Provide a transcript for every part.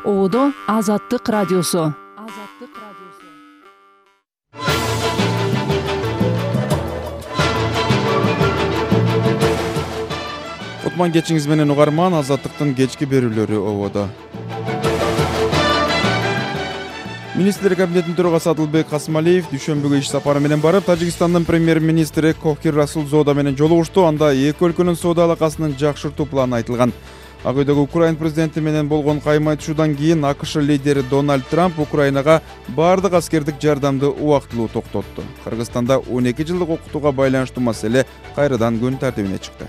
Оодо Азаттык радиосу. Кутман кечиңиз менен угарман, Азаттыктын кечки берүүлөрү ободо. Министрлер кабинетинин төрагасы Адылбек Касымалиев дүйшөмбүгө иш сапары менен барып, Тажикстандын премьер-министри Кохир Расулзода менен жолугушту. Анда эки өлкөнүн соода алакасын жакшыртуу планы айтылган. Ак үйдөгү Украина президенти менен болгон кайма айтышуудан кийин АКШ лидери Дональд Трамп Украинага баардык аскердик жардамды убактылуу токтотту. Кыргызстанда 12 жылдык окутууга байланыштуу маселе кайрадан күн тартибине чыкты.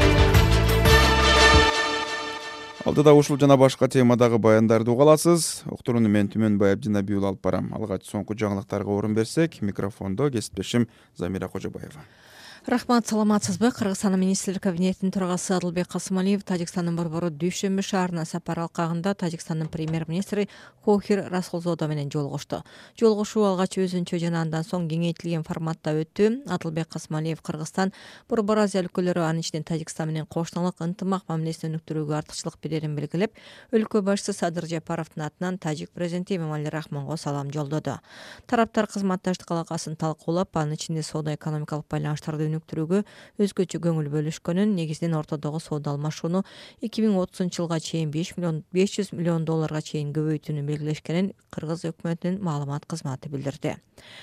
Алдыда ушул жана башка темадагы баяндарды угаласыз. Уктурууну мен Түмөнбай Абдинабий уулу алып барам. Алгач соңку жаңылыктарга орун берсек, микрофондо кесиптешим Замира Кожобаева. Рахмат, саламатсызбы? Кыргызстандын министрлер кабинетинин төрагасы Адылбек Касымалиев Тажикстандын борбору Дүйшөмбү шаарына сапар алкагында Тажикстандын премьер-министри Кохир Расулзода менен жолугушту. Жолугушуу алгач өзүнчө жана андан соң кеңейтилген форматта өттү. Адылбек Касымалиев Кыргызстан Борбор Азия өлкөлөрү, анын ичинен Тажикстан менен кошуналык ынтымак мамилесин өнүктүрүүгө артыкчылык берерин белгилеп, өлкө башчысы Садыр Жапаровдун атынан тажик президенти Эмомали Рахмонго салам жолдоду. Тараптар кызматташтык алакасын талкуулап, анын ичинде соода-экономикалык байланыштарды өнүктүрүүгө өзгөчө көңүл бөлүшкөнүн, негизинен ортодогу соода алмашууну 2030-жылга чейин $500 миллион чейин көбөйтүүнү белгилешкенин Кыргыз өкмөтүнүн маалымат кызматы билдирди.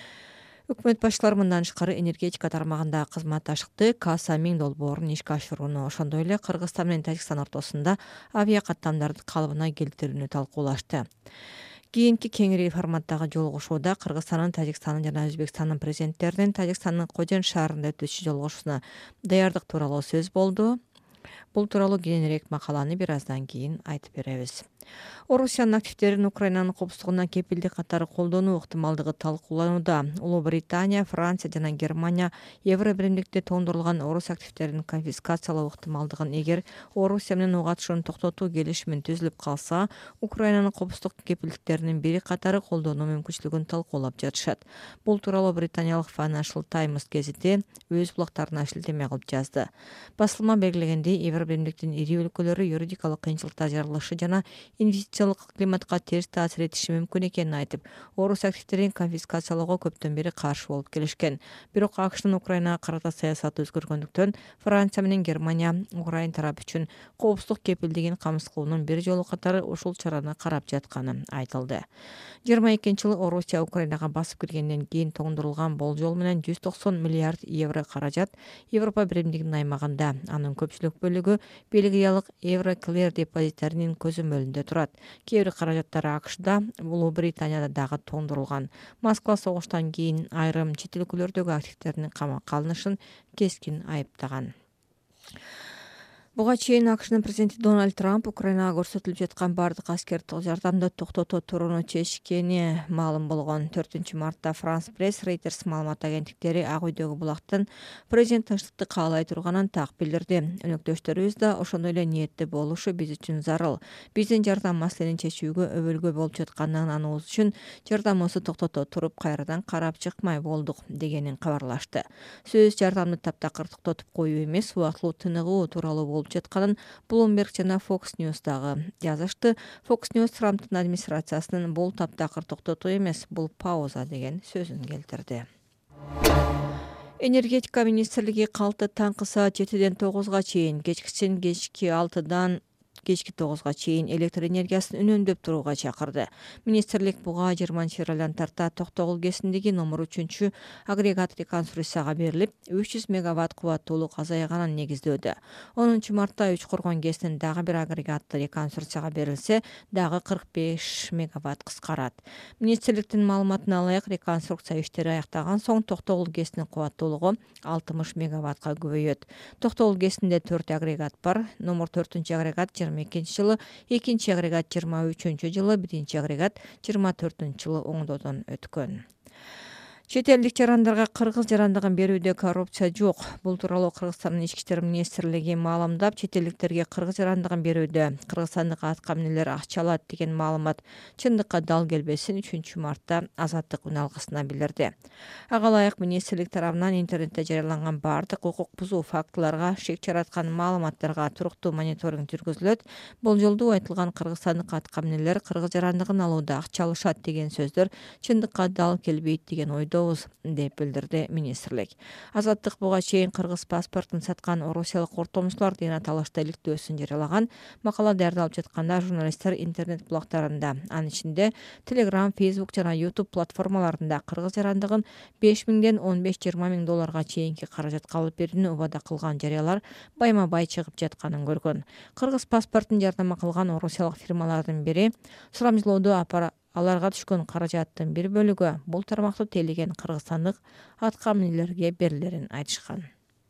Өкмөт башчылары мындан тышкары энергетика тармагындагы кызматташтыкты Каса-Миң долбоорун ишке ашырууну, ошондой эле Кыргызстан менен Тажикстан ортосунда авиа каттамдарды калыбына келтирүүнү талкуулашты. Кийинки кеңири форматтагы жолугушууда Кыргызстандын, Тажикстандын жана Өзбекстандын президенттеринин Тажикстандын Кожен шаарында өтүүчү жолугушууна даярдык тууралуу сөз болду. Бул тууралуу кененирээк макаланы бир аздан кийин айтып беребиз. Орусиянын активдерин Украинанын коопсуздугуна кепилдик катары колдонуу ыктымалдыгы талкууланууда. Улуу Британия, Франция жана Германия Евро биримдикте тоңдурулган орус активдерин конфискациялоо ыктымалдыгын, эгер Орусия менен ого атышууну токтотуу келишими түзүлүп калса, Украинанын коопсуздук кепилдиктеринин бири катары колдонуу мүмкүнчүлүгүн талкуулап жатышат. Бул тууралуу британиялык Financial Times гезити өз булактарына шилтеме кылып жазды. Басылма белгилегендей, Евро биримдиктин ири өлкөлөрү юридикалык кыйынчылыкта жарылышы жана инвестициялык климатка терс таасир этиши мүмкүн экенин айтып, орус активдерин конфискациялоого көптөн бери каршы болуп келишкен. Бирок АКШнын Украинага карата саясаты өзгөргөндүктөн Франция менен Германия Украина тарап үчүн коопсуздук кепилдигин камсыз кылуунун бир жолу катары ушул чараны карап жатканы айтылды. 22-жылы Орусия Украинага басып киргенден кийин тоңдурулган болжол менен 190 миллиард евро каражат Европа биримдигинин аймагында, анын көпчүлүк бөлүгү Бельгиялык Евроклер депозиттеринин көзөмөлүндө турат. Кээ бир каражаттар АКШда, Улуу Британияда дагы тоңдурулган. Москва согуштан кийин айрым чет өлкөлөрдөгү активдеринин камакка алынышын кескин айыптаган. Буга чейин АКШнын президенти Дональд Трамп Украинага көрсөтүлүп жаткан баардык аскердик жардамды токтото турууну чечкени маалым болгон. 4-мартта France Press, Reuters маалымат агенттиктери Ак үйдөгү булактын президент тынчтыкты каалай турганын так билдирди. Өнөктөштөрүбүз да ошондой эле ниетте болушу биз үчүн зарыл. Биздин жардам маселени чечүүгө өбөлгө болуп жатканын аныбыз үчүн жардамыбызды токтото туруп кайрадан карап чыкмай болдук дегенин кабарлашты. Сөз жардамды таптакыр токтотуп коюу эмес, убактылуу тыныгуу тууралуу болуп жатканын Bloomberg жана Fox News дагы жазышты. Fox News Трамптын администрациясынын бул таптакыр токтотуу эмес, бул пауза деген сөзүн келтирди. Энергетика министрлиги калты таңкы саат 7-ден 9-га чейин, кечкисин кечки 6-дан кечки 9-га чейин электр энергиясын үнөмдөп турууга чакырды. Министрлик буга 20 февралдан тарта Токтогул кесиндеги номер 3 агрегат реконструкцияга берилип, 300 мегаватт кубаттуулук азайганын негиздөөдө. 10 мартта Үч Коргон кесинин дагы бир агрегаты реконструкцияга берилсе, дагы 45 мегаватт кыскарат. Министрликтин маалыматына ылайык, реконструкция иштери аяктаган соң Токтогул кесинин кубаттуулугу 60 мегаваттка көбөйөт. Токтогул кесинде 4 агрегат бар. Номер 4-агрегат 2022-жылы, 2-агрегат 2023-жылы, 1-агрегат 2024-жылы оңдоодон өткөн. Чет элдик жарандарга кыргыз жарандыгын берүүдө коррупция жок. Бул тууралуу Кыргызстандын ички иштер министрлиги маалымдап, чет элдиктерге кыргыз жарандыгын берүүдө кыргызстандык атка эмнелер акча алат деген маалымат чындыкка дал келбесин 3 мартта Азаттык үн алгысына билдирди. Ага ылайык министрлик тарабынан интернетте жарыяланган бардык укук бузуу фактыларга, шек жараткан маалыматтарга туруктуу мониторинг жүргүзүлөт. Болжолдуу айтылган кыргызстандык атка эмнелер кыргыз жарандыгын алууда акча алышат деген сөздөр чындыкка дал келбейт деген ойдобуз деп билдирди министрлик. Азаттык буга чейин кыргыз паспортун саткан орусиялык ортомчулар деген аталышта иликтөөсүн жарыялаган. Макала даярдалып жатканда журналисттер интернет блогдорунда, анын ичинде Telegram, Facebook жана YouTube платформаларында кыргыз жарандыгын 5 миңден 15-20 миң долларга чейинки каражатка алып берүүнү убада кылган жарыялар байма-бай чыгып жатканын көргөн. Кыргыз паспортун жардама кылган орусиялык фирмалардын бири сурамжылоодо аларга түшкөн каражаттын бир бөлүгү бул тармакты тейлеген кыргызстандык атка эмнелерге берилерин айтышкан.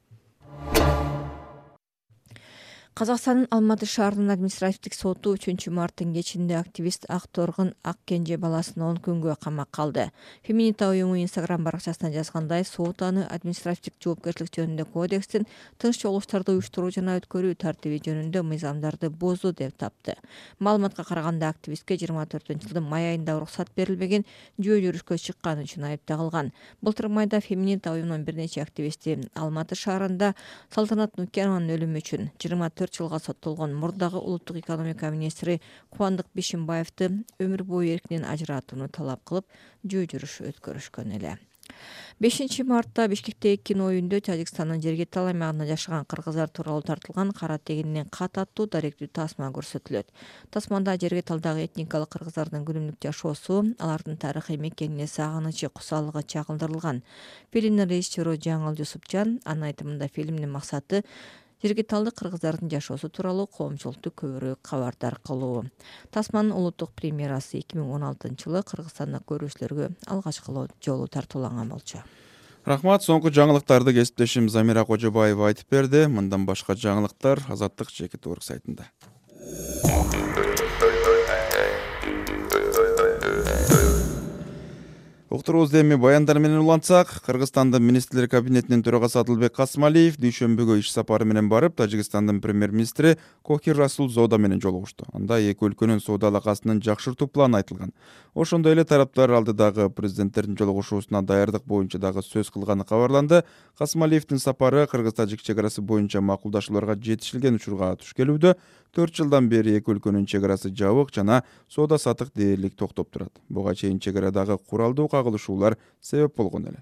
Казакстандын Алматы шаарынын административдик соту 3 марттын кечинде активист Акторгун Аккенже баласын 10 күнгө камакка алды. Феминита уюму Instagram баракчасына жазгандай, сот аны административдик жоопкерчилик жөнүндө кодекстин тынч чогулуштарды уюштуруу жана өткөрүү тартиби жөнүндө мыйзамдарды бузду деп тапты. Маалыматка караганда активистке 24-жылдын май айында уруксат берилбеген жөө жүрүшкө чыкканы үчүн айыпталган. Былтыр майда Феминита уюмунун бир нече активисти Алматы шаарында Салтанат Нукенованын өлүмү үчүн 24 жылга соттолгон мурдагы улуттук экономика министри Кубандык Бишимбаевди өмүр бою эркинен ажыратууну талап кылып жөө жүрүш өткөрүшкөн эле. 5 мартта Бишкектеги кино үйүндө Тажикстандын Жергетал аймагында жашаган кыргыздар тууралуу тартылган кара тегининен кат аттуу даректүү тасма көрсөтүлөт. Тасмада Жергеталдагы этникалык кыргыздардын күнүмдүк жашоосу, алардын тарыхый мекенине сагынычы, кусалыгы чагылдырылган. Фильмдин режиссеру Жаңыл Жусупжан, анын айтымында фильмдин максаты Жергеталдык кыргыздардын жашоосу тууралуу коомчулукту көбүрөөк кабардар кылуу. Тасманын улуттук премьерасы 2016-жылы Кыргызстанда көрүүчүлөргө алгачкы жолу тартууланган болчу. Рахмат, соңку жаңылыктарды кесиптешим Замира Кожобаева айтып берди. Мындан башка жаңылыктар Азаттык жеке турк сайтында. Уктуруубузду эми баяндар менен улантсак, Кыргызстандын министрлер кабинетинин төрагасы Адылбек Касымалиев дүйшөмбүгө иш сапары менен барып, Тажикстандын премьер-министри Кохир Расул Зоода менен жолугушту. Анда эки өлкөнүн соода алакасын жакшыртуу планы айтылган. Ошондой эле тараптар алдыдагы президенттердин жолугушуусуна даярдык боюнча дагы сөз кылганы кабарланды. Касымалиевдин сапары кыргыз-тажик чек арасы боюнча макулдашууларга жетишилген учурга туш келүүдө. 4 жылдан бери эки өлкөнүн чек арасы жабык жана соода сатык дээрлик токтоп турат. Буга чейин чек арадагы куралдуу кагылышуулар себеп болгон эле.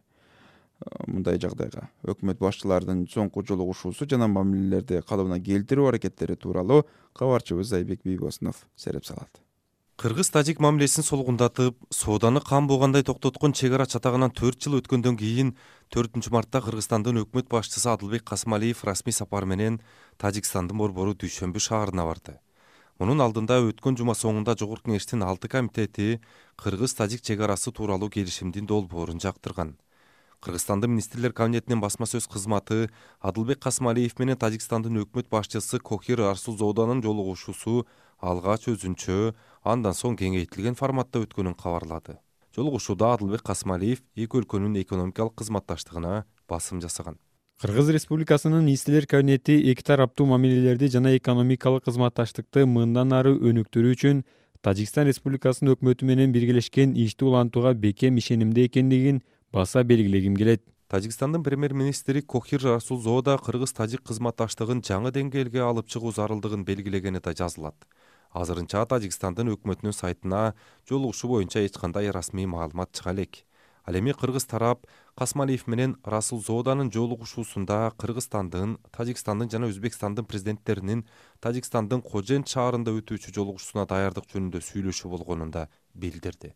Мындай жагдайга өкмөт башчыларынын соңку жолугушуусу жана мамилелерди калыбына келтирүү аракеттери тууралуу кабарчыбыз Айбек Бийбосунов сереп салат. Кыргыз-тажик мамилесин солгундатып, сооданы кам болгондой токтоткон чек ара чатагынан 4 жыл өткөндөн кийин 4 мартта Кыргызстандын өкмөт башчысы Адылбек Касымалиев расмий сапар менен Тажикстандын борбору Дүйшөмбү шаарына барды. Мунун алдында өткөн жума соңунда Жогорку Кеңештин 6 комитети Кыргыз-тажик чек арасы тууралуу келишимдин долбоорун жактырган. Кыргызстандын министрлер кабинетинин басма сөз кызматы Адылбек Касымалиев менен Тажикстандын өкмөт башчысы Кохир Расул Зооданын жолугушуусу алгач өзүнчө, андан соң кеңейтилген форматта өткөнүн кабарлады. Жолугушууда Адылбек Касымалиев эки өлкөнүн экономикалык кызматташтыгына басым жасаган. Кыргыз Республикасынын министрлер кабинети эки тараптуу мамилелерди жана экономикалык кызматташтыкты мындан ары өнүктүрүү үчүн Тажикстан Республикасынын өкмөтү менен биргелешкен ишти улантууга бекем ишенимде экендигин баса белгилегим келет. Тажикстандын премьер-министри Кохир Расул Зоода кыргыз-тажик кызматташтыгын жаңы деңгээлге алып чыгуу зарылдыгын белгилегени да жазылат. Азырынча Тажикстандын өкмөтүнүн сайтына жолугушуу боюнча эч кандай расмий маалымат чыга элек. Ал эми кыргыз тарап Касымалиев менен Расул Зооданын жолугушуусунда Кыргызстандын, Тажикстандын жана Өзбекстандын президенттеринин Тажикстандын Кожент шаарында өтүүчү жолугушуусуна даярдык жөнүндө сүйлөшүү болгонун да билдирди.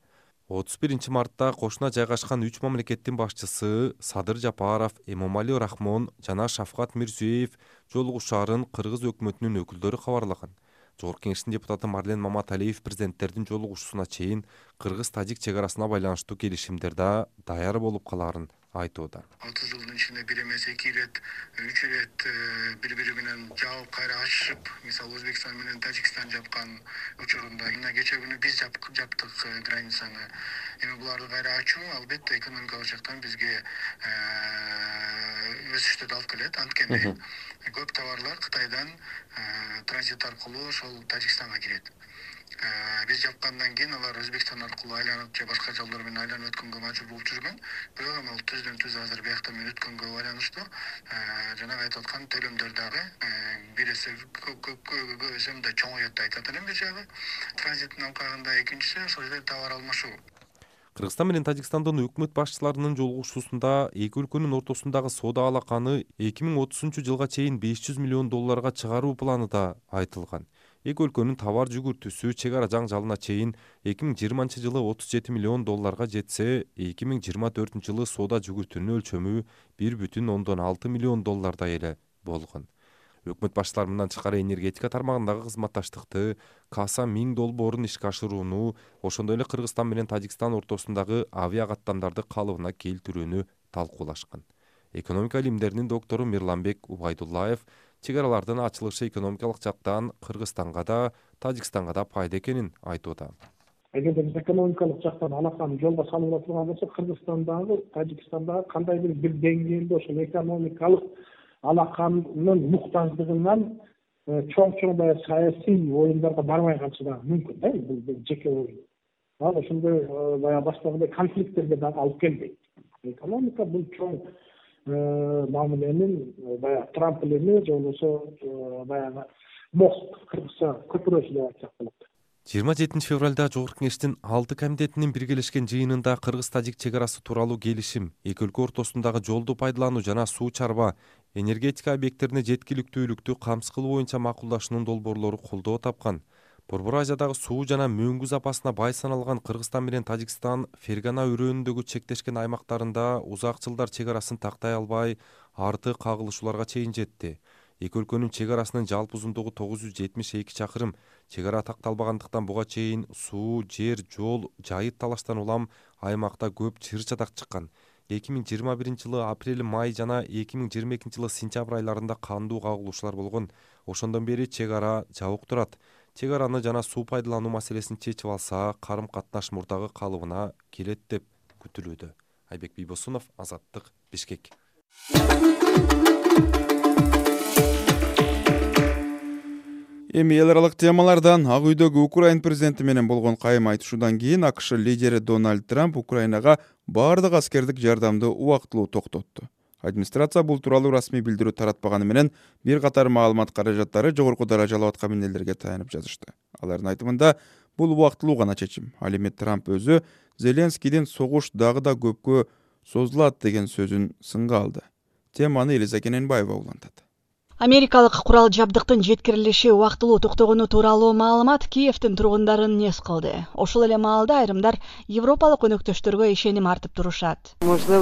31 мартта кошуна жайгашкан 3 мамлекеттин башчысы Садыр Жапаров, Эмомали Рахмон жана Шафкат Мирзиёев жолугушаарын кыргыз өкмөтүнүн өкүлдөрү кабарлаган. Жогорку Кеңештин депутаты Марлен Маматалиев президенттердин жолугушуусуна чейин кыргыз-тажик чек арасына байланыштуу келишимдер да даяр болуп каларын айтууда. 30 жылдын ичинде бир эмес 2 ирет, 3 ирет бири-бири менен жабып кайра ачышып, мисалы Өзбекстан менен Тажикстан жапкан учурунда, мына кече күнү биз жаптык границаны. Эми буларды кайра ачуу албетте экономикалык жактан бизге өсүштү алып келет. Анткени көп товарлар Кытайдан транзит аркылуу ошол Тажикстанга кирет. Биз жапкандан кийин алар Өзбекстан аркылуу айланып же башка жолдор менен айланып өткөнгө мажбур болуп жүргөн. Бирок эми ал түздөн-түз азыр биякта менен өткөнгө байланыштуу жанагы айтып аткан төлөмдөр дагы бир эсе көп эсе мындай чоңойот деп айтат элем бир жагы. Транзиттин алкагында экинчиси ошол жерде товар алмашуу. Кыргызстан менен Тажикстандын өкмөт башчыларынын жолугушуусунда эки өлкөнүн ортосундагы соода алаканы 2030-жылга чейин $500 миллион чыгаруу планы да айтылган. Эки өлкөнүн товар жүгүртүүсү чек ара жаңжалына чейин 2020-жылы $37 миллион жетсе, 2024-жылы соода жүгүртүүнүн өлчөмү $1,6 миллион эле болгон. Өкмөт башчылары мындан тышкары энергетика тармагындагы кызматташтыкты, Каса $1000 долбоорун ишке ашырууну, ошондой эле Кыргызстан менен Тажикстан ортосундагы авиа каттамдарды калыбына келтирүүнү талкуулашкан. Экономика илимдеринин доктору Мирланбек Убайдуллаев чек аралардын ачылышы экономикалык жактан Кыргызстанга да, Тажикстанга да пайда экенин айтууда. Эгерде биз экономикалык жактан алаканы жолго салып турган болсок, Кыргызстандагы, Тажикстандагы кандайдыр бир деңгээлде ошол экономикалык алаканын муктаждыгынан чоң баягы саясий оюндарга бармай калышы да мүмкүн да, бул жеке оюн. Ал ошондой баягы баштагындай конфликттерге дагы алып келбейт. Экономика бул чоң мамленин баягы трамплини же болбосо баягы мост, кыргызча көпүрөчү деп айтсак болот. 27 февралда Жогорку Кеңештин 6 комитетинин биргелешкен жыйынында Кыргыз-Тажик чек арасы тууралуу келишим, эки өлкө ортосундагы жолду пайдалануу жана суу чарба, энергетика объекттерине жеткиликтүүлүктү камсыз кылуу боюнча макулдашуунун долбоорлору колдоо тапкан. Борбор Азиядагы суу жана мөңгү запасына бай саналган Кыргызстан менен Тажикстан Фергана өрөөнүндөгү чектешкен аймактарында узак жылдар чек арасын тактай албай, арты кагылышууларга чейин жетти. Эки өлкөнүн чек арасынын жалпы узундугу 972 чакырым. Чек ара такталбагандыктан буга чейин суу, жер, жол, жайыт талаштан улам аймакта көп чыр-чадак чыккан. 2021-жылы апрель-май жана 2022-жылы сентябрь айларында кандуу кагылышуулар болгон. Ошондон бери чек ара жабык турат. Чек араны жана суу пайдалануу маселесин чечип алса, карым-катнаш мурдагы калыбына келет деп күтүлүүдө. Айбек Бийбосунов, Азаттык, Бишкек. Эми эл аралык темалардан Ак үйдөгү Украин президенти менен болгон кайым айтышуудан кийин АКШ лидери Дональд Трамп Украинага баардык аскердик жардамды убактылуу токтотту. Администрация бул тууралуу расмий билдирүү таратпаганы менен бир катар маалымат каражаттары жогорку даражалуу аткаминерлерге таянып жазышты. Алардын айтымында бул убактылуу гана чечим. Ал эми Трамп өзү Зеленскийдин согуш дагы да көпкө созулат деген сөзүн сынга алды. Теманы Элиза Кененбаева улантат. Америкалык курал жабдыктын жеткирилиши убактылуу токтогону тууралуу маалымат Киевдин тургундарын нес кылды. Ошол эле маалда айрымдар европалык өнөктөштөргө ишеним артып турушат.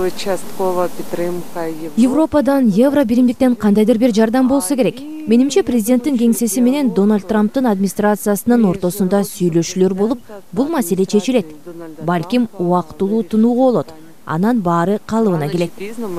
Европадан евро биримдиктен кандайдыр бир жардам болсо керек. Менимче президенттин кеңсеси менен Дональд Трамптын администрациясынын ортосунда сүйлөшүүлөр болуп, бул маселе чечилет. Балким убактылуу тынууга болот. Анан баары калыбына келет.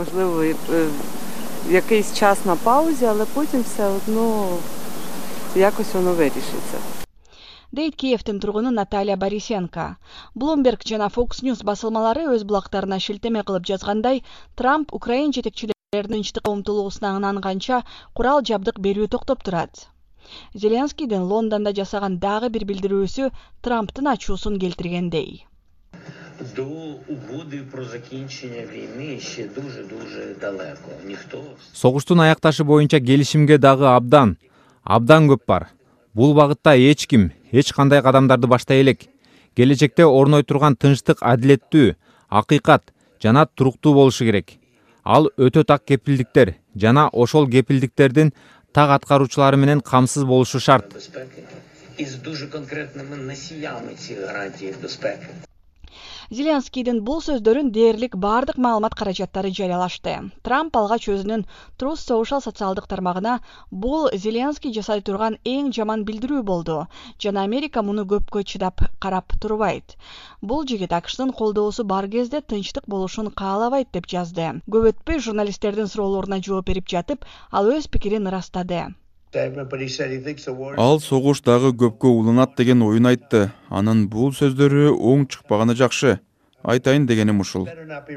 Якийсь час на паузі, але потім все одно якось воно вирішиться. Дейт Киевдин тургуну Наталья Борисенко. Bloomberg жана Fox News басылмалары өз блогтарына шилтеме кылып жазгандай, Трамп Украин жетекчилеринин тынчтыкка умтулуусуна ынанганча курал жабдык берүү токтоп турат. Зеленскийдин Лондондо жасаган дагы бир билдирүүсү Трамптын ачуусун келтиргендей. До угоди про закінчення війни ще дуже далеко. Ніхто. Согуштун аякташы боюнча келишимге дагы абдан көп бар. Бул багытта эч ким, эч кандай кадамдарды баштай элек. Келечекте орной турган тынчтык адилеттүү, акыйкат жана туруктуу болушу керек. Ал өтө так кепилдиктер жана ошол кепилдиктердин так аткаруучулары менен камсыз болушу шарт. Із дуже конкретними носіями цих гарантій безпеки. Зеленскийдин бул сөздөрүн дээрлик бардык маалымат каражаттары жарыялашты. Трамп алгач өзүнүн Truth Social социалдык тармагына бул Зеленский жасай турган эң жаман билдирүү болду жана Америка муну көпкө чыдап карап турбайт. Бул жигит АКШтын колдоосу бар кезде тынчтык болушун каалабайт деп жазды. Көп өтпөй журналисттердин суроолоруна жооп берип жатып, ал өз пикирин ырастады. Ал согуш дагы көпкө уланат деген оюн айтты. Анын бул сөздөрү оң чыкпаганы жакшы. Айтайын дегеним ушул.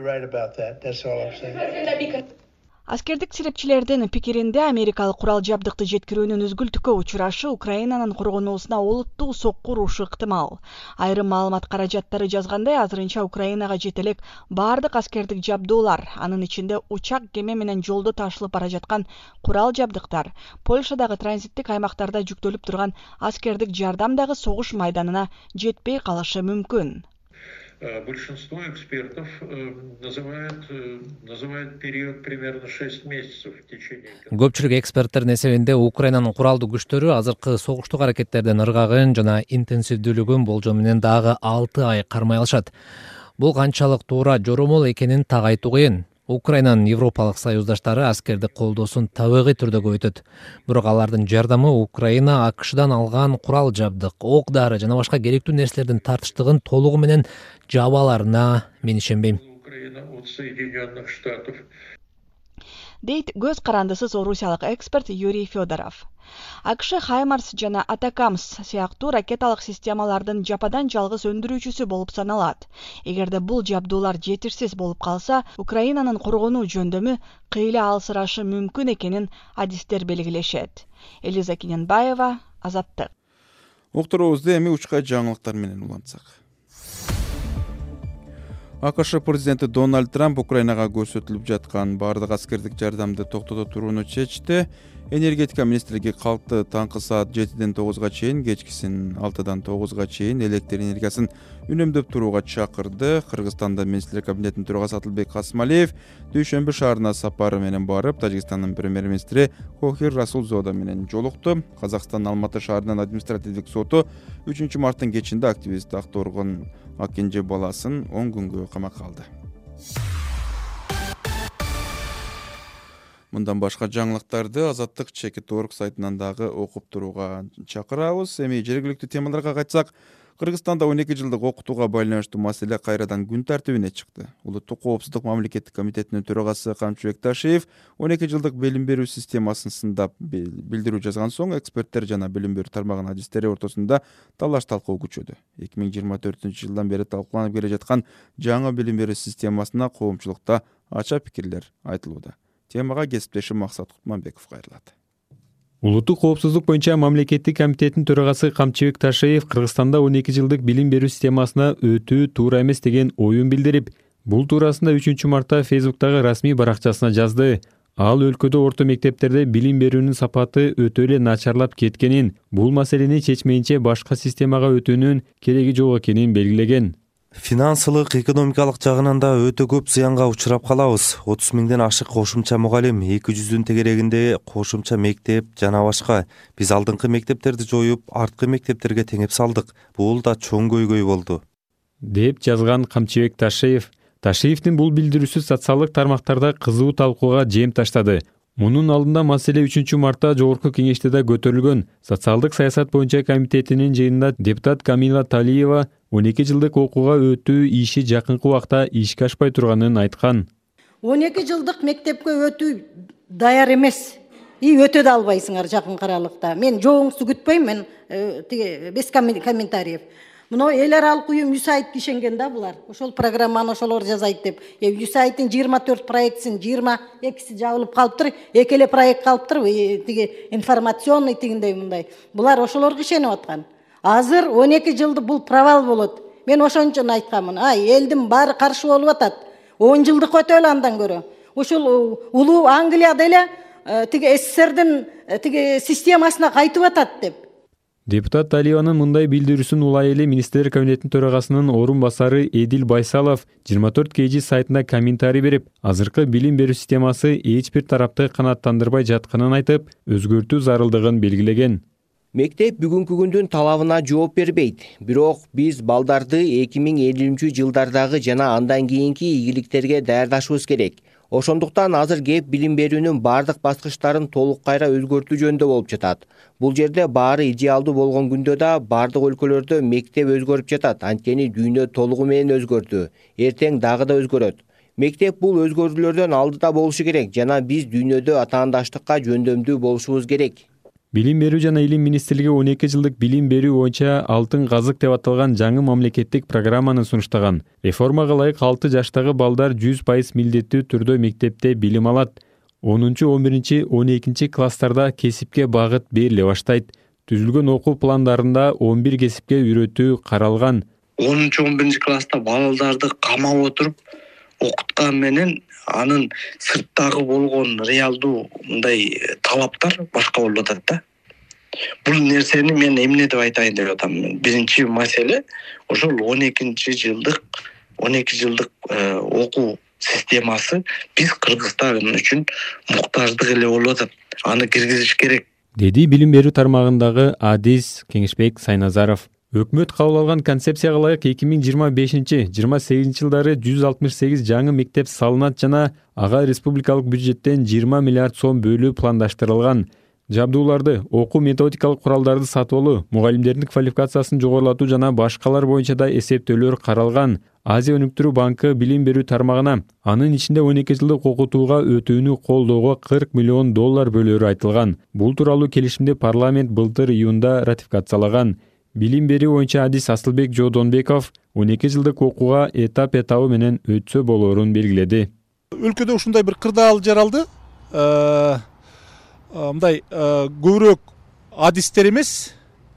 Аскердик серепчилердин пикиринде америкалык курал жабдыкты жеткирүүнүн үзгүлтүккө учурашы Украинанын коргонуусуна олуттуу сокку урушу ыктымал. Айрым маалымат каражаттары жазгандай, азырынча Украинага жете элек бардык аскердик жабдуулар, анын ичинде учак, кеме менен жолдо ташылып бара жаткан курал жабдыктар, Польшадагы транзиттик аймактарда жүктөлүп турган аскердик жардам дагы согуш майданына жетпей калышы мүмкүн. Большинство экспертов называют период примерно 6 месяцев в течение. Көпчүлүк эксперттердин эсебинде Украинанын куралдуу күчтөрү азыркы согуштук аракеттердин ыргагын жана интенсивдүүлүгүн болжол менен дагы 6 ай кармай алышат. Бул канчалык туура жоромол экенин так айтуу кыйын. Украинанын европалык союздаштары аскерди колдоосун табигый түрдө көбөйтөт. Бирок алардын жардамы Украина АКШдан алган курал жабдык, ок дары жана башка керектүү нерселердин тартыштыгын толугу менен жаба аларына мен ишенбейм. Дейт көз карандысыз орусиялык эксперт Юрий Федоров. АКШ Хаймарс жана Атакамс сыяктуу ракеталык системалардын жападан жалгыз өндүрүүчүсү болуп саналат. Эгерде бул жабдуулар жетишсиз болуп калса, Украинанын коргонуу жөндөмү кыйла алсырашы мүмкүн экенин адистер белгилешет. Элиза Кененбаева, Азаттык. Уктуруубузду эми учка жаңылыктар менен улантсак. АКШ президенти Дональд Трамп Украинага көрсөтүлүп жаткан бардык аскердик жардамды токтото турууну чечти. Энергетика министрлиги калкты таңкы саат 7-ден 9-га чейин, кечкисин 6-дан 9-га чейин электр энергиясын үнөмдөп турууга чакырды. Кыргызстанда министрлер кабинетинин төрагасы Атылбек Касымалиев Дүйшөмбү шаарына сапары менен барып, Тажикстандын премьер-министри Кохир Расулзода менен жолукту. Казакстандын Алматы шаарынын административдик соту 3-марттын кечинде активист Акторгон Акенже баласын 10 күнгө камакка алды. Мындан башка жаңылыктарды Азаттык Чекит.орг сайтынан дагы окуп турууга чакырабыз. Эми жергиликтүү темаларга кайтсак, Кыргызстанда 12 жылдык окутууга байланыштуу маселе кайрадан күн тартибине чыкты. Улуттук коопсуздук мамлекеттик комитетинин төрагасы Камчыбек Ташиев 12 жылдык билим берүү системасын сындап билдирүү жазган соң, эксперттер жана билим берүү тармагынын адистери ортосунда талаш-талкуу күчөдү. 2024-жылдан бери талкууланып келе жаткан жаңы билим берүү системасына коомчулукта ача пикирлер айтылууда. Темага кесиптешим Максат Кутманбеков кайрылат. Улуттук коопсуздук боюнча мамлекеттик комитеттин төрагасы Камчыбек Ташиев Кыргызстанда 12 жылдык билим берүү системасына өтүү туура эмес деген оюн билдирип, бул туурасында 3-мартта Фейсбуктагы расмий баракчасына жазды. Ал өлкөдө орто мектептерде билим берүүнүн сапаты өтө эле начарлап кеткенин, бул маселени чечмейинче башка системага өтүүнүн кереги жок экенин белгилеген. Финансылык, экономикалык жагынан да өтө көп зыянга учурап калабыз. 30 миңден ашык кошумча мугалим, 200-дün тегерегинде кошумча мектеп жана башка. Биз алдыңкы мектептерди жоюп, арткы мектептерге теңеп салдык. Бул да чоң көйгөй болду, деп жазган Камчыбек Ташиев. Ташиевдин бул билдирүүсү социалдык тармактарда кызуу талкууга жем таштады. Мунун алдында маселе 3-мартта жогорку кеңеште да көтөрүлгөн. Социалдык саясат боюнча комитетинин жыйынында депутат Камила Талиева 12 жылдык окууга өтүү иши жакынкы убакта ишке ашпай турганын айткан. 12 жылдык мектепке өтүү даяр эмес. Өтө да албайсыңар жакынкы аралыкта. Мен жооңузду күтпөйм, мен без комментариев. Мына эл аралык уюм USAID ишенген да булар. Ошол программаны ошолор жасайт деп. USAID-тин 24 проектсин 22си жабылып калыптыр. Эки эле проект калыптыр. Тиги информационный тигиндей мындай. Булар ошолорго ишенип аткан. Азыр 12 жылды бул провал болот. Мен ошон үчүн айтканмын. Элдин баары каршы болуп атат. 10 жылдык өтөлү андан көрө. Ошол улуу Англияда эле тиги СССРдин тиги системасына кайтып атат деп. Депутат Талиеванын мындай билдирүүсүн улай эле министрлер кабинетинин төрагасынын орун басары Эдил Байсалов 24 сайтында комментарий берип, азыркы билим берүү системасы эч бир тарапты канааттандырбай жатканын айтып, өзгөртүү зарылдыгын белгилеген. Мектеп бүгүнкү күндүн талабына жооп бербейт. Бирок биз балдарды 2050-жылдардагы жана андан кийинки ийгиликтерге даярдашыбыз керек. Ошондуктан азыр кеп билим берүүнүн бардык баскычтарын толук кайра өзгөртүү жөнүндө болуп жатат. Бул жерде баары идеалдуу болгон күндө да бардык өлкөлөрдө мектеп өзгөрүп жатат. Анткени дүйнө толугу менен өзгөрдү. Эртең дагы да өзгөрөт. Мектеп бул өзгөрүүлөрдөн алдыда болушу керек жана биз дүйнөдө атаандаштыкка жөндөмдүү болушубуз керек. Билим берүү жана илим министрлиги 12 жылдык билим берүү боюнча алтын казык деп аталган жаңы мамлекеттик программаны сунуштаган. Реформага ылайык 6 жаштагы балдар 100% милдеттүү түрдө мектепте билим алат. 10-11-12 класстарда кесипке багыт бериле баштайт. Түзүлгөн окуу пландарында 11 кесипке үйрөтүү каралган. 10-11 класста балдарды камап отуруп окуткан менен анын сырттагы болгон реалдуу мындай талаптар башка болуп атат да. Бул нерсени мен эмне деп айтайын деп атам. Биринчи маселе ошол 12 жылдык окуу системасы биз Кыргызстан үчүн муктаждык эле болуп атат. Аны киргизиш керек. Деди билим берүү тармагындагы Адис Кеңешбек Сайназаров. Өкмөт кабыл алган концепцияга ылайык 2025-28 жылдары 168 жаңы мектеп салынат жана ага республикалык бюджеттен 20 миллиард сом бөлүү пландаштырылган. Жабдууларды, окуу методикалык куралдарды сатып алуу, мугалимдердин квалификациясын жогорулатуу жана башкалар боюнча да эсептөөлөр каралган. Азия өнүктүрүү банкы билим берүү тармагына анын ичинде 12 жылдык окутууга өтүүнү колдоого $40 миллион бөлөөрү айтылган. Бул тууралуу келишимди парламент былтыр июнда ратификациялаган. Билим берүү боюнча Адис Асылбек Жодонбеков 12 жылдык окууга этап-этабы менен өтсө болоорун белгиледи. Өлкөдө ушундай бир кырдаал жаралды. Мындай көбүрөөк адистер эмес.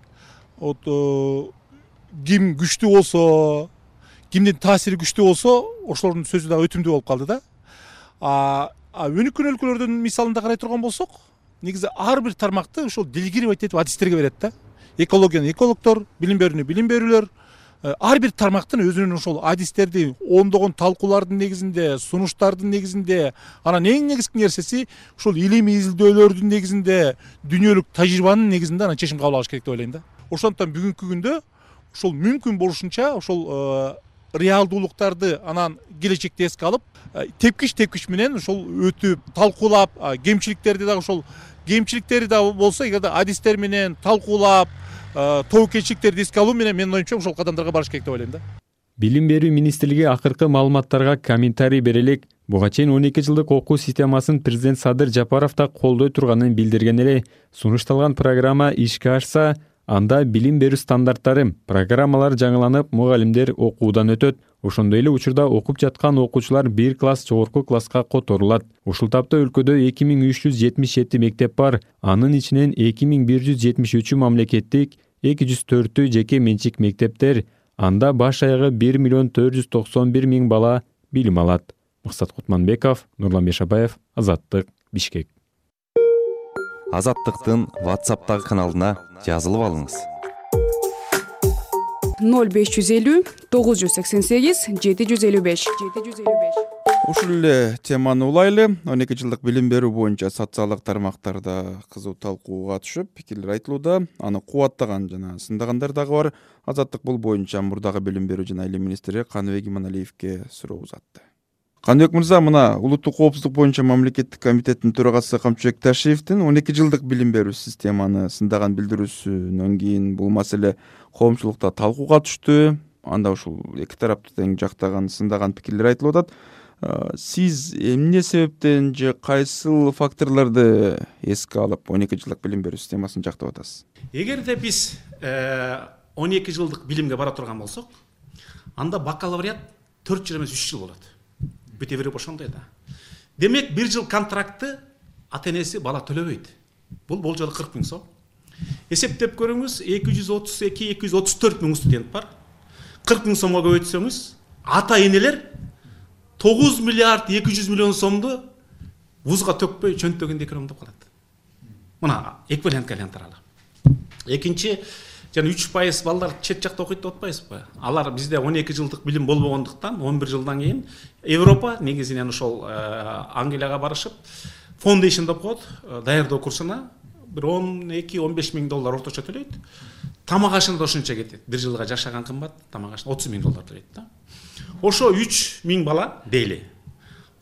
Ким күчтүү болсо, кимдин таасири күчтүү болсо, ошолордун сөзү да өтүмдүү болуп калды да. Өнүккөн өлкөлөрдүн мисалында карай турган болсок, негизи ар бир тармакты ошол делегировать этип адистерге берет да. Экологияны экологдор, билим берүүнү билим берүүлөр, ар бир тармактын өзүнүн ошол адистерди ондогон талкуулардын негизинде, сунуштардын негизинде, анан эң негизги нерсеси ошол илимий изилдөөлөрдүн негизинде, дүйнөлүк тажрыйбанын негизинде анан чечим кабыл алыш керек деп ойлойм да. Ошондуктан бүгүнкү күндө ошол мүмкүн болушунча ошол реалдуулуктарды анан келечекте эске алып, тепкич менен ошол өтүп, талкуулап, кемчиликтерди дагы ошол кемчиликтери да болсо, эгерде адистер менен талкуулап, тобокелчиликтерди эске алуу менен менин оюмча ошол кадамдарга барыш керек деп ойлойм да. Билим берүү министрлиги акыркы маалыматтарга комментарий бере элек. Буга чейин 12 жылдык окуу системасын президент Садыр Жапаров да колдой турганын билдирген эле. Сунушталган программа ишке ашса, анда билим берүү стандарттары, программалар жаңыланып, мугалимдер окуудан өтөт. Ошондой эле учурда окуп жаткан окуучулар бир класс жогорку класска которулат. Ушул тапта өлкөдө 2377 мектеп бар. Анын ичинен 2173 мамлекеттик, 204 жеке менчик мектептер. Анда баш аягы 1.491.000 бала билим алат. Максат Кутманбеков, Нурлан Бешабаев, Азаттык, Бишкек. Азаттыктын WhatsApp'тагы каналына жазылып алыңыз. 0550 988 755. Ушул эле теманы улайлы. 12 жылдык билим берүү боюнча социалдык тармактарда кызуу талкууга түшүп, пикирлер айтылууда. Аны кубаттаган жана сындагандар дагы бар. Азаттык бул боюнча мурдагы билим берүү жана илим министри Каныбек Иманалиевге суроо узатты. Каныбек мырза, мына улуттук коопсуздук боюнча мамлекеттик комитеттин төрагасы Камчыбек Ташиевдин 12 жылдык билим берүү системаны сындаган билдирүүсүнөн кийин бул маселе коомчулукта талкууга түштү. Анда ушул эки тарапты тең жактаган, сындаган пикирлер айтылып атат. Сиз эмне себептен же кайсыл факторлорду эске алып 12 жылдык билим берүү системасын жактап атасыз? Эгерде биз 12 жылдык билимге бара турган болсок, анда бакалавриат 4 жыл эмес 3 жыл болот. Бүте берип ошондой да. Демек, 1 жыл контрактты ата-энеси бала төлөбөйт. Бул болжолу 40 000 сом. Эсептеп көрүңүз, 232-234 000 студент бар. 40 000 сомго көбөйтсөңүз, ата-энелер 9 миллиард 200 миллион сомду вузга төкпөй чөнтөгүндө экономдоп калат. Мына эквивалент калянтаралы. Экинчи, жана 3% балдар чет жакта окуйт деп атпайсызбы? Алар бизде 12 жылдык билим болбогондуктан 11 жылдан кийин Европа негизинен ошол Англияга барышып, foundation деп коет, даярдоо курсуна бир $12-15 000 орточо төлөйт. Тамак ашына да ошончо кетет. 1 жылга жашаган кымбат, тамак ашына $30 000 төлөйт да. Ошо 3 000 бала дейли.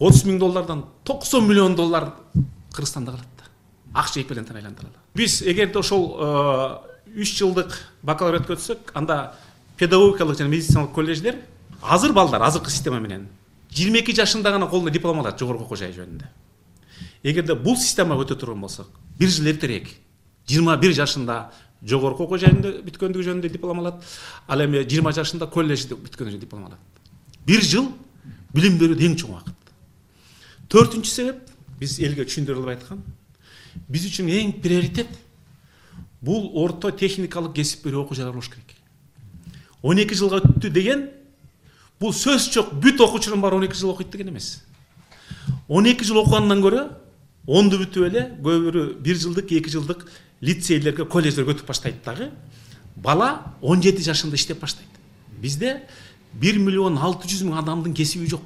$30.000 $90 миллион Кыргызстанда калат да. Акча эпелентен айландыралы. Биз эгерде ошол 3 жылдык бакалавриат өтсөк, анда педагогикалык жана медициналык колледждер азыр балдар азыркы система менен 22 жашында гана колуна диплом алат жогорку окуу жай жөнүндө. Эгерде бул система өтө турган болсок, 1 жыл эртерээк 21 жашында жогорку окуу жайында бүткөндүгү жөнүндө диплом алат, ал эми 20 жашында колледжде бүткөндүгү жөнүндө диплом алат. 1 жыл билим берүү эң чоң убакыт. 4-үнчү себеп, биз элге түшүндүрүп айткан, биз үчүн эң приоритет бул орто техникалык кесип берүү окуу жайлар болуш керек. 12 жылга өттү деген бул сөз жок, бүт окуучунун баары 12 жыл окуйт деген эмес. 12 жыл окугандан көрө онду бүтүп эле көбүрү 1 жылдык, 2 жылдык лицейлерге, колледждерге өтүп баштайт дагы. Бала 17 жашында иштеп баштайт. Бизде 1.600.000 адамдын кесиби жок.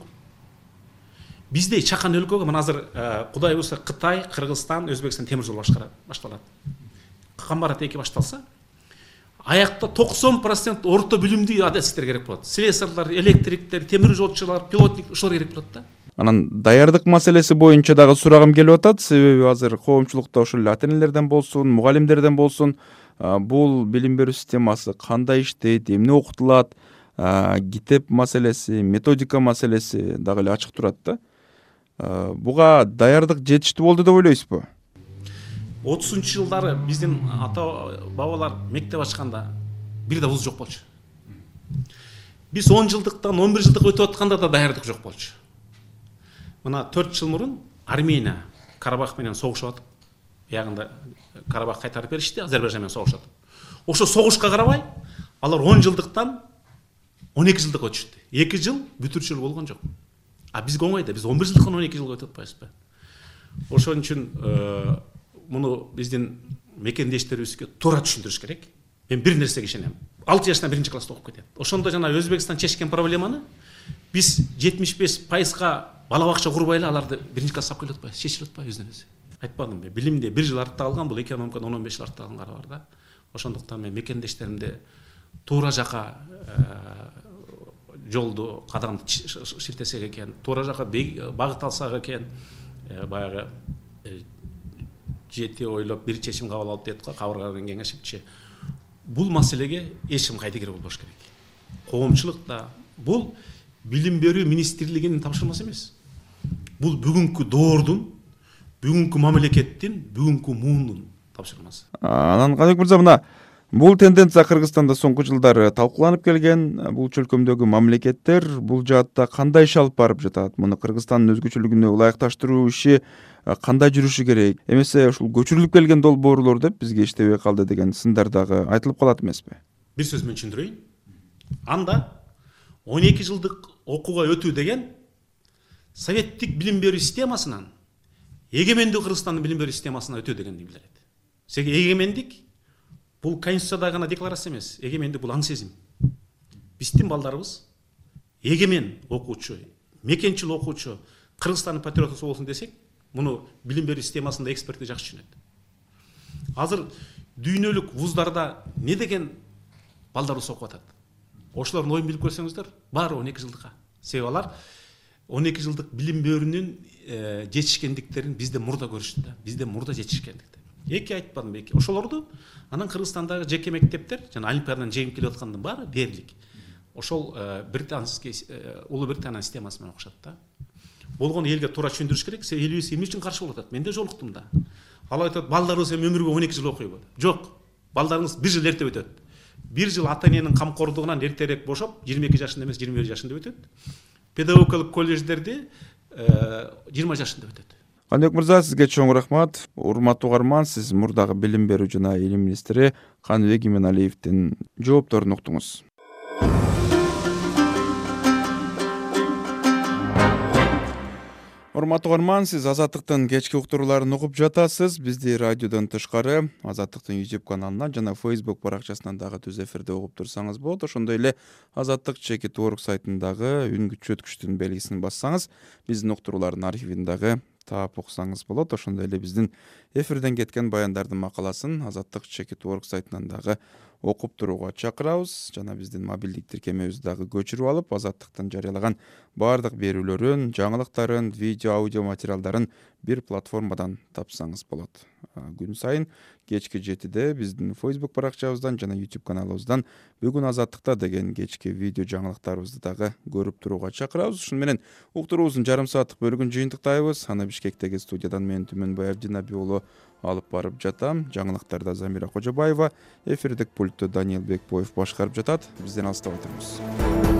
Бизде чакан өлкөгө мына азыр Кудай буйруса Кытай, Кыргызстан, Өзбекстан темир жол башталат. Камбарат эки башталса, аякта 90% орто билимдүү адестер керек болот. Слесарлар, электриктер, темир жолчулар, пилотник ошолор керек болот да. Анан даярдык маселеси боюнча дагы сурагым келип атат. Себеби азыр коомчулукта ошол эле ата-энелерден болсун, мугалимдерден болсун, бул билим берүү системасы кандай иштейт, эмне окутулат, китеп маселеси, методика маселеси дагы эле ачык турат да. Буга даярдык жетиштүү болду деп ойлойсузбу? 30-чы жылдары биздин ата бабалар мектеп ачканда бир да вуз жок болчу. Биз 10 жылдыктан 11 жылдык өтүп атканда да даярдык жок болчу. Мына 4 жыл мурун Армения Карабах менен согушуп атып, ягында Карабах кайтарып беришти, Азербайжан менен согушуп атып. Ошо согушка карабай, алар 10 жылдыктан 12 жылдыкка өтүштү. 2 жыл бүтүрчүлүк болгон жок. А бизге оңой да, биз 11 жылдыктан 12 жылга өтүп атпайбызбы? Ошон үчүн муну биздин мекендештерибизге туура түшүндүрүш керек. Мен бир нерсеге ишенем. 6 жаштан 1-чи класста окуп кетет. Ошондо жана Өзбекстан чечкен проблеманы биз 75%га бала бакча курбай эле аларды 1-чи класска алып келип атпайбыз, чечилип атпайбы өз нерсе. Айтпадымбы, билимде 1 жыл артта калган, бул экономикада 10-15 жыл артта калган кара бар да. Ошондуктан мен мекендештеримди туура жака жолду кадам шилтесек экен, туура жака багыт алсак экен, баягы жети ойлоп бир чечим кабыл алып дейт го, кабыргадан кеңешипчи. Бул маселеге эч ким кайдыгер болбош керек. Коомчулук да бул билим берүү министрлигинин тапшырмасы эмес. Бул бүгүнкү доордун, бүгүнкү мамлекеттин, бүгүнкү муундун тапшырмасы. Анан Каныбек мырза, мына бул тенденция Кыргызстанда соңку жылдары талкууланып келген. Бул чөлкөмдөгү мамлекеттер бул жаатта кандай иш алып барып жатат? Муну Кыргызстандын өзгөчөлүгүнө ылайыкташтыруу иши кандай жүрүшү керек? Эмесе ушул көчүрүлүп келген долбоорлор деп бизге иштебей калды деген сындар дагы айтылып калат эмеспи? Бир сөз менен түшүндүрөйүн. Анда 12 жылдык окууга өтүү деген советтик билим берүү системасынан эгемендүү Кыргызстандын билим берүү системасына өтүү дегенди билдирет. Себеби эгемендик бул конституцияда гана декларация эмес, эгемендик бул аң сезим. Биздин балдарыбыз эгемен окуучу, мекенчил окуучу, Кыргызстандын патриотусу болсун десек, муну билим берүү системасында эксперттер жакшы түшүнөт. Азыр дүйнөлүк вуздарда не деген балдарыбыз окуп атат? Ошолордун оюн билип көрсөңүздөр, баары 12 жылдыкка. Себеби алар 12 жылдык билим берүүнүн жетишкендиктерин бизде мурда көрүштү да, бизде мурда жетишкендиктер. Эки айтпадымбы, эки. Ошолорду анан Кыргызстандагы жеке мектептер, жана олимпиададан жеңип келип аткандын баары дээрлик. Ошол Улуу Британиянын системасы менен окушат да. Болгону элге туура түшүндүрүш керек. Элибиз эмне үчүн каршы болуп атат? Мен да жолуктум да. Ал айтат, балдарыбыз эми өмүргө 12 жыл окуйбу? Жок. Балдарыңыз 1 жыл эрте өтөт. 1 жыл ата-эненин камкордугунан эртерээк бошоп, 22 жашында эмес, 21 жашында өтөт. Педагогикалык колледждерди 20 жашында өтөт. Каныбек мырза, сизге чоң рахмат. Урматтуу угарман, сиз мурдагы билим берүү жана илим министри Каныбек Именалиевдин жоопторун уктуңуз. Урматтуу угарман, сиз Азаттыктын кечки уктурууларын угуп жатасыз. Бизди радиодон тышкары Азаттыктын YouTube каналынан жана Facebook баракчасынан дагы түз эфирде угуп турсаңыз болот. Ошондой эле Азаттык /org сайтындагы үн күчөткүчтүн белгисин бассаңыз, биздин уктуруулардын архивин дагы таап уксаңыз болот. Ошондой эле биздин эфирден кеткен баяндардын макаласын Азаттык Чекит.org сайтынан дагы окуп турууга чакырабыз. Жана биздин мобилдик тиркемебизди дагы көчүрүп алып, Азаттыктын жарыялаган баардык берүүлөрүн, жаңылыктарын, видео, аудио материалдарын бир платформадан тапсаңыз болот. Күн сайын кечки 7-де биздин Facebook баракчабыздан жана YouTube каналыбыздан бүгүн Азаттыкта деген кечки видео жаңылыктарыбызды дагы көрүп турууга чакырабыз. Ушуну менен уктуруубуздун жарым сааттык бөлүгүн жыйынтыктайбыз. Аны Бишкектеги студиядан мен Түмөнбай Абдинаби уулу алып барып жатам. Жаңылыктарда Замира Кожобаева, эфирдик пультту Даниил Бекбоев башкарып жатат. Бизден алыстабай туруңуз.